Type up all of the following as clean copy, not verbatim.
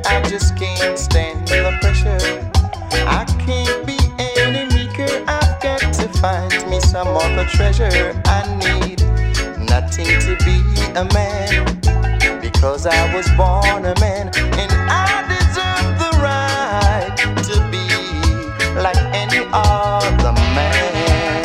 I just can't stand the pressure. I can't be any meeker. I've got to find me some other treasure. I need nothing to be a man, because I was born a man, and I deserve the right to be like any other man.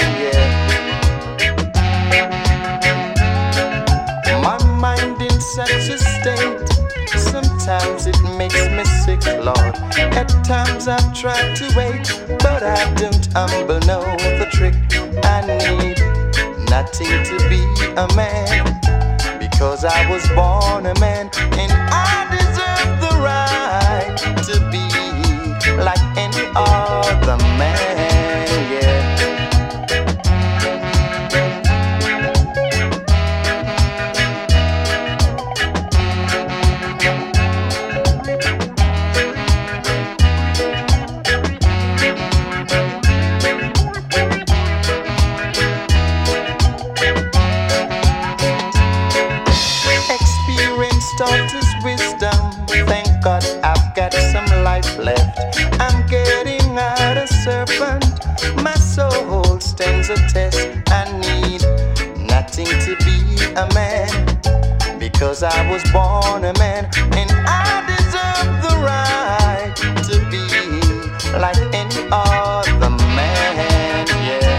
Yeah. My mind in such a state, sometimes it makes me sick, Lord. At times I've tried to wait, but I don't humble know the trick. I need nothing to be a man, because I was born a man, and I deserve the right to be like any other man, yeah. Taught us wisdom. Thank God I've got some life left. I'm getting out a serpent. My soul stands a test. I need nothing to be a man, because I was born a man, and I deserve the right to be like any other man, yeah.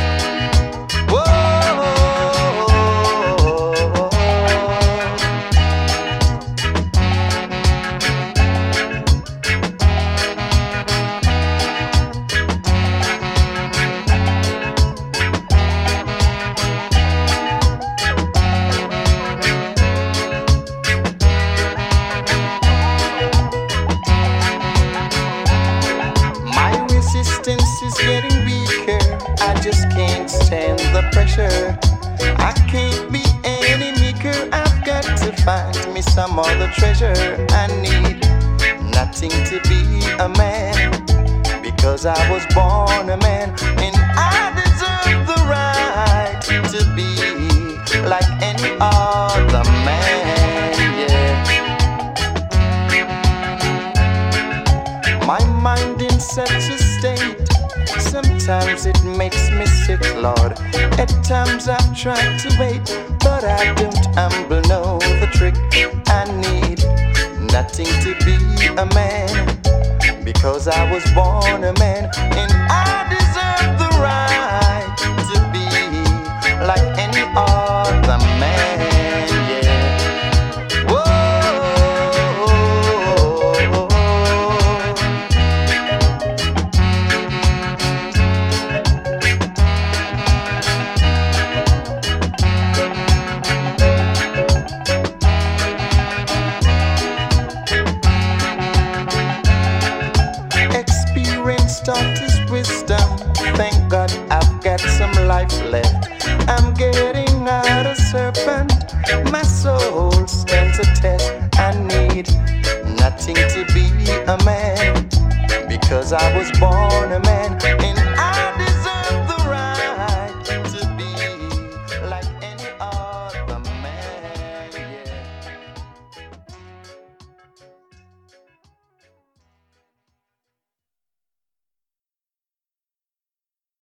Is getting weaker. I just can't stand the pressure. I can't be any meeker. I've got to find me some other treasure. I need nothing to be a man, because I was born a man, and I deserve the right to be like any other man, yeah. My mind in such a state, sometimes it makes me sick, Lord. At times I've tried to wait, but I don't humble know the trick. I need nothing to be a man, because I was born a man, and I deserve the right to be like any other man, yeah. Taught us wisdom. Thank God I've got some life left. I'm getting out a serpent. My soul stands a test. I need nothing to be a man, because I was born a man, and